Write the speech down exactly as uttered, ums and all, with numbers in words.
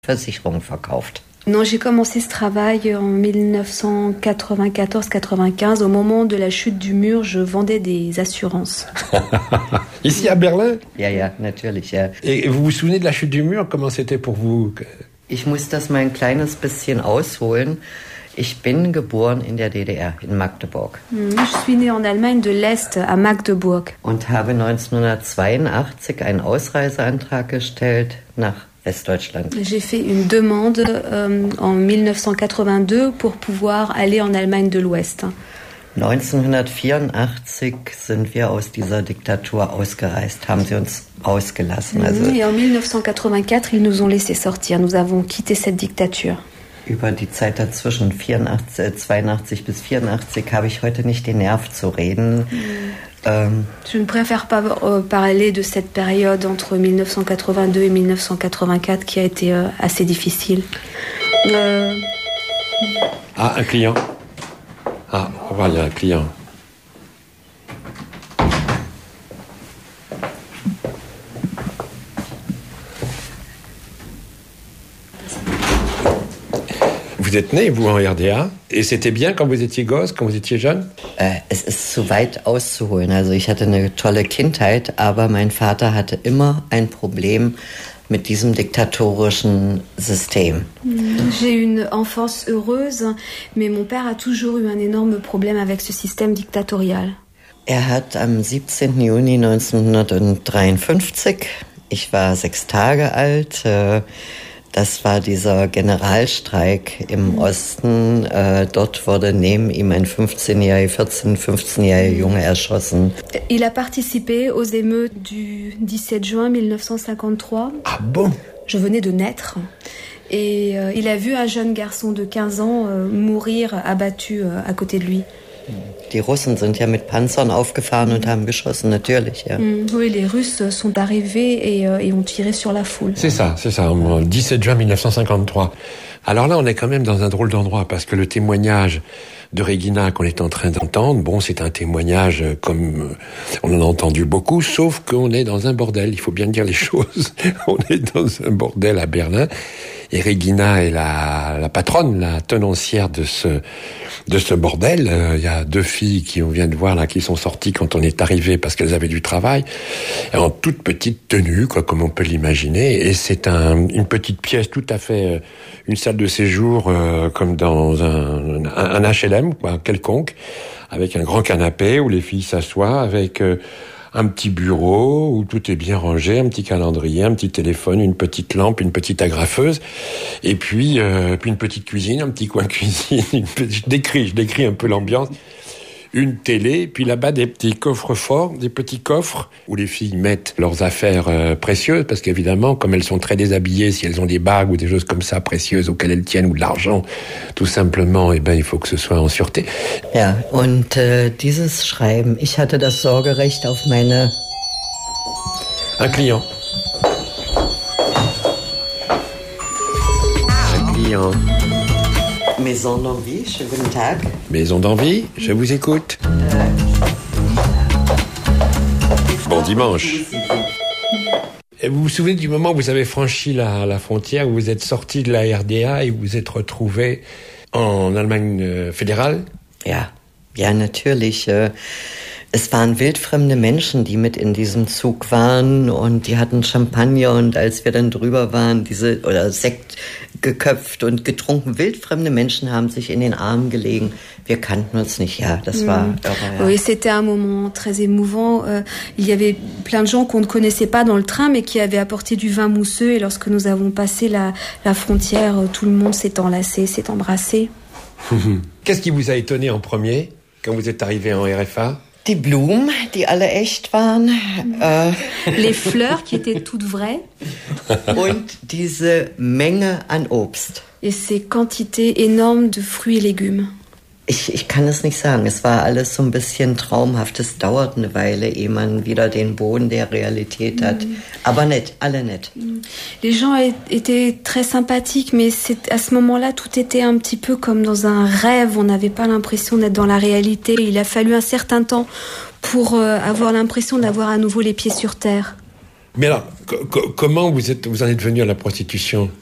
Versicherungen verkauft. Non, j'ai commencé ce travail en dix-neuf cent quatre-vingt-quatorze quatre-vingt-quinze. Au moment de la chute du mur, je vendais des assurances. Ici à Berlin? Ja, ja, natürlich, ja. Et vous vous souvenez de la chute du mur? Comment c'était pour vous? Ich muss das mal ein kleines bisschen ausholen. Ich bin geboren in der D D R, in Magdeburg. Je suis née en Allemagne de l'Est, à Magdeburg. Und habe neunzehnhundertzweiundachtzig einen Ausreiseantrag gestellt nach Westdeutschland. J'ai fait une demande euh, en dix-neuf cent quatre-vingt-deux pour pouvoir aller en Allemagne de l'Ouest. neunzehnhundertvierundachtzig sind wir aus dieser Diktatur ausgereist, haben sie uns ausgelassen. Also Et en dix-neuf cent quatre-vingt-quatre, ils nous ont laissé sortir. Nous avons quitté cette dictature. Über die Zeit dazwischen, vierundachtzig, zweiundachtzig bis vierundachtzig, habe ich heute nicht den Nerv zu reden. Ähm, Je ne préfère pas euh, parler de cette période entre dix-neuf cent quatre-vingt-deux et dix-neuf cent quatre-vingt-quatre qui a été euh, assez difficile. Euh... Ah, un client. Ah, voilà, il y a un client. Vous êtes né, vous, en R D A, et c'était bien quand vous étiez gosse, quand vous étiez jeune? äh, es ist zu weit auszuholen. Also ich hatte eine tolle Kindheit, aber mein Vater hatte immer ein Problem mit diesem diktatorischen System. J'ai eu une enfance heureuse, mais mon père a toujours eu un énorme problème avec ce système dictatorial. Er hat am siebzehnten Juni neunzehnhundertdreiundfünfzig, ich war sechs Tage alt, äh, das war dieser Generalstreik im Osten. Äh, dort wurde neben ihm ein fünfzehnjähriger, vierzehn-, fünfzehnjähriger Junge erschossen. Il a participé aux émeutes du dix-sept juin dix-neuf cent cinquante-trois. Ah bon? Je venais de naître. Et euh, il a vu un jeune garçon de quinze ans euh, mourir abattu euh, à côté de lui. Die Russen sind ja mit Panzern aufgefahren und haben geschossen, natürlich. Ja. Mmh, oui, les Russes sont arrivés et, euh, et ont tiré sur la foule. C'est ça, c'est ça, le dix-sept juin dix-neuf cent cinquante-trois. Alors là, on est quand même dans un drôle d'endroit, parce que le témoignage de Regina qu'on est en train d'entendre, bon, c'est un témoignage comme on en a entendu beaucoup, sauf qu'on est dans un bordel, il faut bien dire les choses. On est dans un bordel à Berlin, et Regina est la, la patronne, la tenancière de ce de ce bordel. Euh, il y a deux filles qui on vient de voir là, qui sont sorties quand on est arrivé parce qu'elles avaient du travail, en toute petite tenue, quoi, comme on peut l'imaginer. Et c'est un, une petite pièce tout à fait, euh, une salle de séjour euh, comme dans un, un, un H L M, quoi, quelconque, avec un grand canapé où les filles s'assoient, avec euh, un petit bureau où tout est bien rangé, un petit calendrier, un petit téléphone, une petite lampe, une petite agrafeuse, et puis, euh, puis une petite cuisine, un petit coin cuisine. Une petite, je décris, je décris un peu l'ambiance. Une télé, puis là-bas des petits coffres forts, des petits coffres où les filles mettent leurs affaires euh, précieuses, parce qu'évidemment, comme elles sont très déshabillées, si elles ont des bagues ou des choses comme ça précieuses auxquelles elles tiennent, ou de l'argent, tout simplement, eh ben, il faut que ce soit en sûreté. Ja, und äh, dieses Schreiben, ich hatte das Sorgerecht auf meine... Un client. Un client. Maison d'Envie, schönen guten Tag. Maison d'Envie, je vous écoute. Bon dimanche. Et vous vous souvenez du moment où vous avez franchi la, la frontière, où vous êtes sorti de la R D A et vous vous êtes retrouvé en Allemagne fédérale? Ja, ja, natürlich. Es waren wildfremde Menschen, die mit in diesem Zug waren, und die hatten Champagner, und als wir dann drüber waren, diese oder Sekt geköpft und getrunken, wildfremde Menschen haben sich in den Armen gelegen. Wir kannten uns nicht, ja, das war... Mmh. Aber, ja. Oui, c'était un moment très émouvant. Euh, il y avait plein de gens qu'on ne connaissait pas dans le train, mais qui avaient apporté du vin mousseux, et lorsque nous avons passé la, la frontière, tout le monde s'est enlacé, s'est embrassé. Qu'est-ce qui vous a étonné en premier, quand vous êtes arrivé en R F A? Die Blumen, die alle echt waren. Äh, Les fleurs qui étaient toutes vraies. Und diese Menge an Obst. Et ces quantités énormes de fruits et légumes. Ich, ich kann es nicht sagen. Es war alles so ein bisschen traumhaft. Es dauert eine Weile, ehe man wieder den Boden der Realität hat. Mm. Aber nett, alle nett. Les gens étaient très sympathiques, mais c'est, à ce moment-là, tout était un petit peu comme dans un rêve. On n'avait pas l'impression d'être dans la réalité. Il a fallu un certain temps pour euh, avoir l'impression d'avoir à nouveau les pieds sur terre. Mais alors, co- co- comment vous, êtes, vous en êtes venu à la prostitution ?